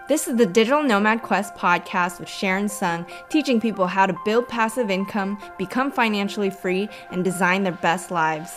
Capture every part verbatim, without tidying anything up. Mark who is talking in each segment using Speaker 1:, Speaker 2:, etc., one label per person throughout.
Speaker 1: This is the Digital Nomad Quest podcast with Sharon Sung, teaching people how to build passive income, become financially free, and design their best lives.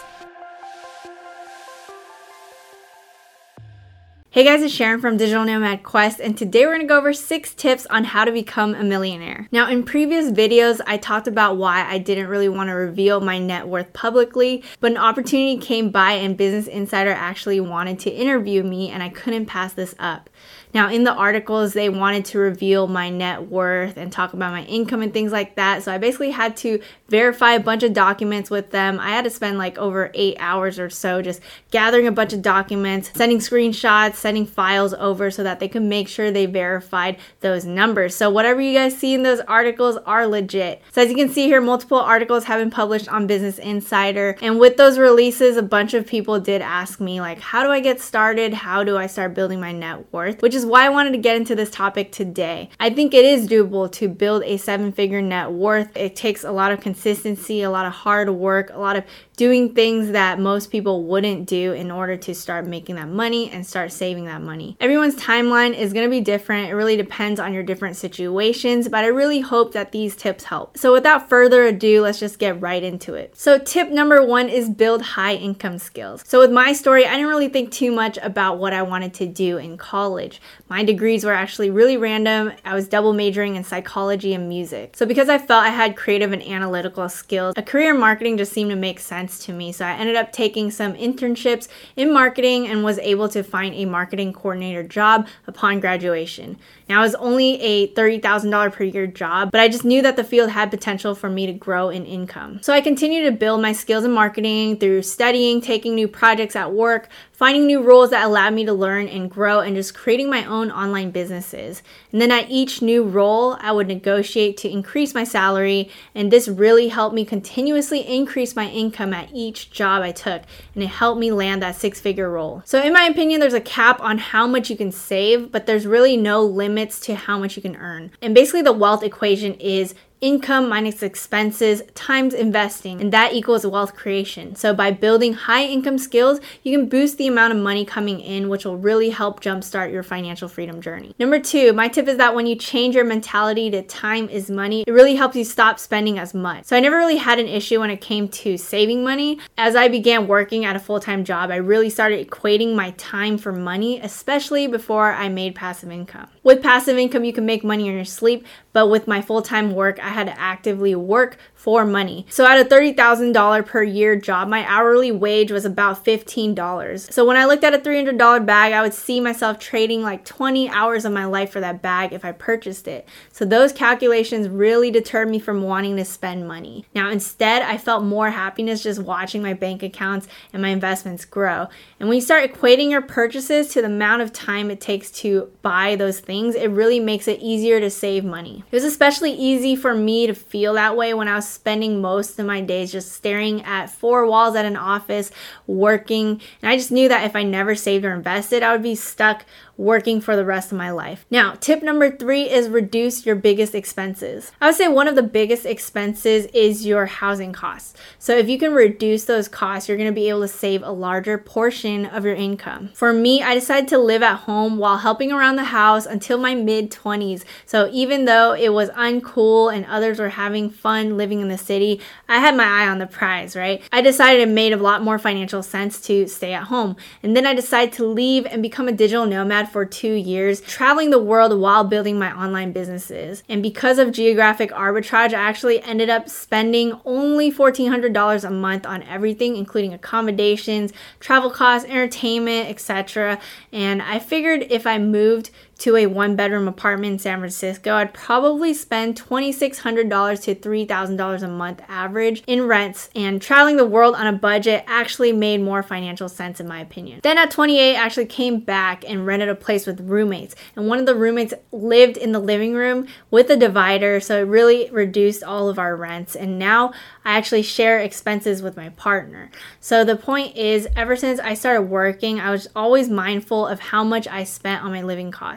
Speaker 1: Hey guys, it's Sharon from Digital Nomad Quest, and today we're going to go over six tips on how to become a millionaire. Now, in previous videos, I talked about why I didn't really want to reveal my net worth publicly, but an opportunity came by and Business Insider actually wanted to interview me, and I couldn't pass this up. Now, in the articles, they wanted to reveal my net worth and talk about my income and things like that. So I basically had to verify a bunch of documents with them. I had to spend like over eight hours or so just gathering a bunch of documents, sending screenshots, sending files over so that they could make sure they verified those numbers. So whatever you guys see in those articles are legit. So as you can see here, multiple articles have been published on Business Insider. And with those releases, a bunch of people did ask me like, how do I get started? How do I start building my net worth? Which is why I wanted to get into this topic today. I think it is doable to build a seven-figure net worth. It takes a lot of consistency, a lot of hard work, a lot of doing things that most people wouldn't do in order to start making that money and start saving that money. Everyone's timeline is going to be different. It really depends on your different situations, but I really hope that these tips help. So without further ado, let's just get right into it. So tip number one is build high income skills. So with my story, I didn't really think too much about what I wanted to do in college. My degrees were actually really random. I was double majoring in psychology and music. So because I felt I had creative and analytical skills, a career in marketing just seemed to make sense to me. So I ended up taking some internships in marketing and was able to find a marketing coordinator job upon graduation. Now, it was only a thirty thousand dollars per year job, but I just knew that the field had potential for me to grow in income. So I continued to build my skills in marketing through studying, taking new projects at work, finding new roles that allowed me to learn and grow, and just creating my own online businesses. And then at each new role, I would negotiate to increase my salary, and this really helped me continuously increase my income at each job I took, and it helped me land that six-figure role. So in my opinion, there's a cap on how much you can save, but there's really no limits to how much you can earn. And basically the wealth equation is income minus expenses times investing, and that equals wealth creation. So by building high income skills, you can boost the amount of money coming in, which will really help jumpstart your financial freedom journey. Number two, my tip is that when you change your mentality to time is money, it really helps you stop spending as much. So I never really had an issue when it came to saving money. As I began working at a full-time job, I really started equating my time for money, especially before I made passive income. With passive income, you can make money in your sleep, but with my full-time work, I had to actively work for money. So at a thirty thousand dollars per year job, my hourly wage was about fifteen dollars. So when I looked at a three hundred dollars bag, I would see myself trading like twenty hours of my life for that bag if I purchased it. So those calculations really deterred me from wanting to spend money. Now instead, I felt more happiness just watching my bank accounts and my investments grow. And when you start equating your purchases to the amount of time it takes to buy those things, it really makes it easier to save money. It was especially easy for me to feel that way when I was spending most of my days just staring at four walls at an office, working. And I just knew that if I never saved or invested, I would be stuck working for the rest of my life. Now, tip number three is reduce your biggest expenses. I would say one of the biggest expenses is your housing costs. So if you can reduce those costs, you're going to be able to save a larger portion of your income. For me, I decided to live at home while helping around the house until my mid twenties. So even though it was uncool and others were having fun living in the city, I had my eye on the prize, right? I decided it made a lot more financial sense to stay at home. And then I decided to leave and become a digital nomad for two years, traveling the world while building my online businesses. And because of geographic arbitrage, I actually ended up spending only fourteen hundred dollars a month on everything, including accommodations, travel costs, entertainment, et cetera. And I figured if I moved to a one-bedroom apartment in San Francisco, I'd probably spend two thousand six hundred dollars to three thousand dollars a month average in rents, and traveling the world on a budget actually made more financial sense in my opinion. Then at twenty-eight, I actually came back and rented a place with roommates, and one of the roommates lived in the living room with a divider, so it really reduced all of our rents, and now I actually share expenses with my partner. So the point is, ever since I started working, I was always mindful of how much I spent on my living costs.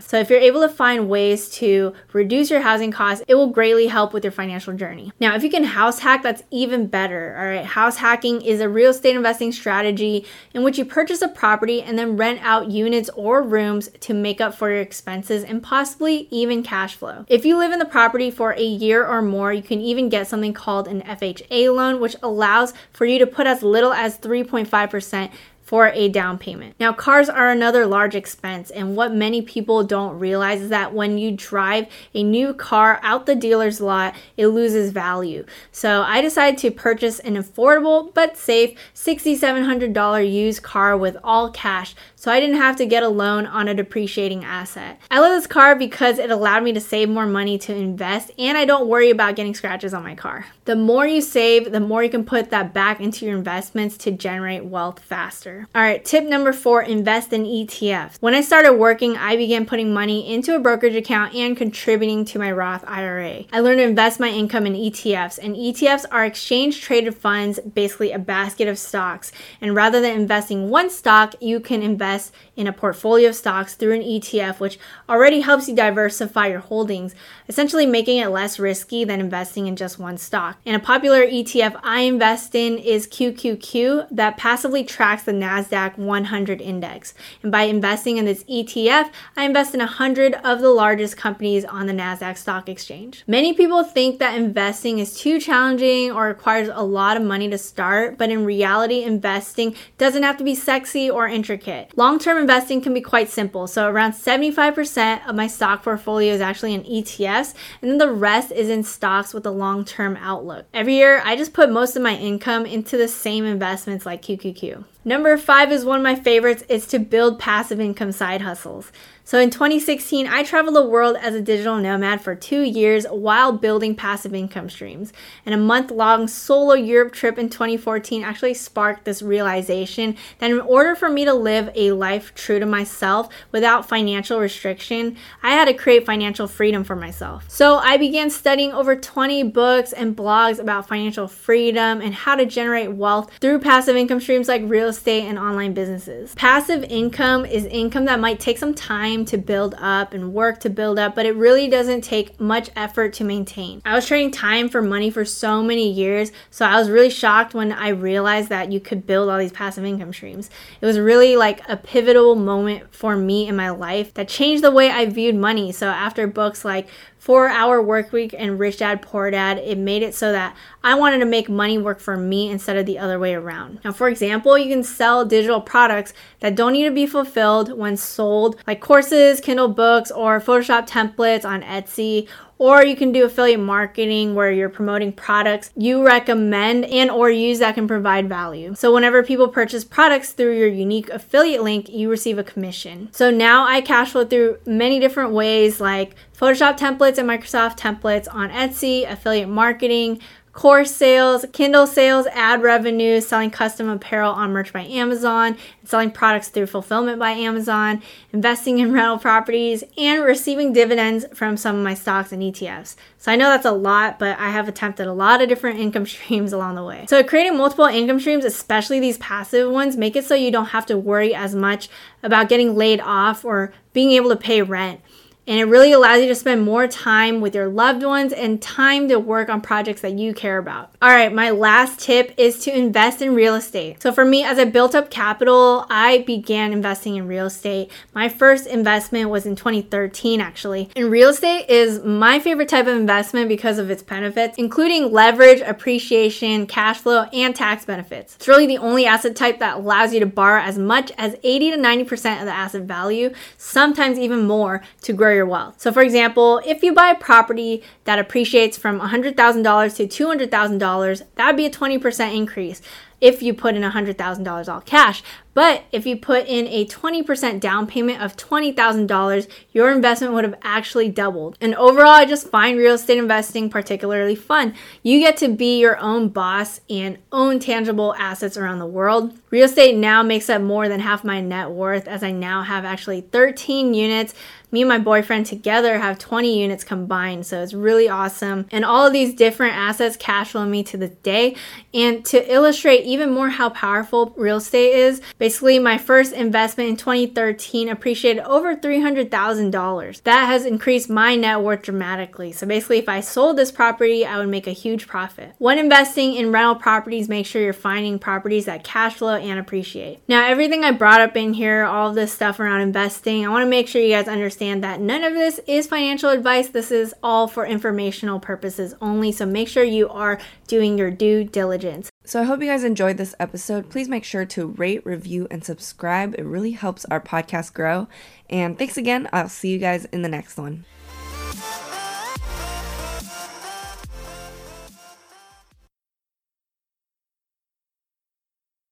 Speaker 1: costs. So if you're able to find ways to reduce your housing costs, it will greatly help with your financial journey. Now, if you can house hack, that's even better. All right. House hacking is a real estate investing strategy in which you purchase a property and then rent out units or rooms to make up for your expenses and possibly even cash flow. If you live in the property for a year or more, you can even get something called an F H A loan, which allows for you to put as little as three point five percent for a down payment. Now, cars are another large expense, and what many people don't realize is that when you drive a new car out the dealer's lot, it loses value. So I decided to purchase an affordable but safe six thousand seven hundred dollars used car with all cash, so I didn't have to get a loan on a depreciating asset. I love this car because it allowed me to save more money to invest, and I don't worry about getting scratches on my car. The more you save, the more you can put that back into your investments to generate wealth faster. All right, tip number four, invest in E T Fs. When I started working, I began putting money into a brokerage account and contributing to my Roth I R A. I learned to invest my income in E T Fs, and E T Fs are exchange traded funds, basically a basket of stocks. And rather than investing one stock, you can invest in a portfolio of stocks through an E T F, which already helps you diversify your holdings, essentially making it less risky than investing in just one stock. And a popular E T F I invest in is Q Q Q that passively tracks the NASDAQ one hundred index. And by investing in this E T F, I invest in one hundred of the largest companies on the NASDAQ stock exchange. Many people think that investing is too challenging or requires a lot of money to start, but in reality, investing doesn't have to be sexy or intricate. Long-term investing can be quite simple. So around seventy-five percent of my stock portfolio is actually in E T Fs, and then the rest is in stocks with a long-term outlook. Every year, I just put most of my income into the same investments like Q Q Q. Number five is one of my favorites, is to build passive income side hustles. So in twenty sixteen, I traveled the world as a digital nomad for two years while building passive income streams. And a month-long solo Europe trip in twenty fourteen actually sparked this realization that in order for me to live a life true to myself without financial restriction, I had to create financial freedom for myself. So I began studying over twenty books and blogs about financial freedom and how to generate wealth through passive income streams like real estate and online businesses. Passive income is income that might take some time to build up and work to build up, but it really doesn't take much effort to maintain. I was trading time for money for so many years, so I was really shocked when I realized that you could build all these passive income streams. It was really like a pivotal moment for me in my life that changed the way I viewed money. So after books like four hour Workweek and Rich Dad Poor Dad, it made it so that I wanted to make money work for me instead of the other way around. Now, for example, you can sell digital products that don't need to be fulfilled when sold, like courses, Kindle books, or Photoshop templates on Etsy. Or you can do affiliate marketing where you're promoting products you recommend and or use that can provide value. So whenever people purchase products through your unique affiliate link, you receive a commission. So now I cash flow through many different ways like Photoshop templates and Microsoft templates on Etsy, affiliate marketing, course sales, Kindle sales, ad revenue, selling custom apparel on Merch by Amazon, and selling products through Fulfillment by Amazon, investing in rental properties, and receiving dividends from some of my stocks and E T Fs. So I know that's a lot, but I have attempted a lot of different income streams along the way. So creating multiple income streams, especially these passive ones, make it so you don't have to worry as much about getting laid off or being able to pay rent. And it really allows you to spend more time with your loved ones and time to work on projects that you care about. All right, my last tip is to invest in real estate. So for me, as I built up capital, I began investing in real estate. My first investment was in twenty thirteen, actually. And real estate is my favorite type of investment because of its benefits, including leverage, appreciation, cash flow, and tax benefits. It's really the only asset type that allows you to borrow as much as eighty to ninety percent of the asset value, sometimes even more, to grow your wealth. So for example, if you buy a property that appreciates from one hundred thousand dollars to two hundred thousand dollars, that would be a twenty percent increase if you put in one hundred thousand dollars all cash. But if you put in a twenty percent down payment of twenty thousand dollars, your investment would have actually doubled. And overall, I just find real estate investing particularly fun. You get to be your own boss and own tangible assets around the world. Real estate now makes up more than half my net worth, as I now have actually thirteen units. Me and my boyfriend together have twenty units combined, so it's really awesome. And all of these different assets cash flow me to this day. And to illustrate even more how powerful real estate is, Basically, my first investment in twenty thirteen appreciated over three hundred thousand dollars. That has increased my net worth dramatically. So basically, if I sold this property, I would make a huge profit. When investing in rental properties, make sure you're finding properties that cash flow and appreciate. Now, everything I brought up in here, all of this stuff around investing, I want to make sure you guys understand that none of this is financial advice. This is all for informational purposes only. So make sure you are doing your due diligence.
Speaker 2: So I hope you guys enjoyed this episode. Please make sure to rate, review, and subscribe. It really helps our podcast grow. And thanks again. I'll see you guys in the next one.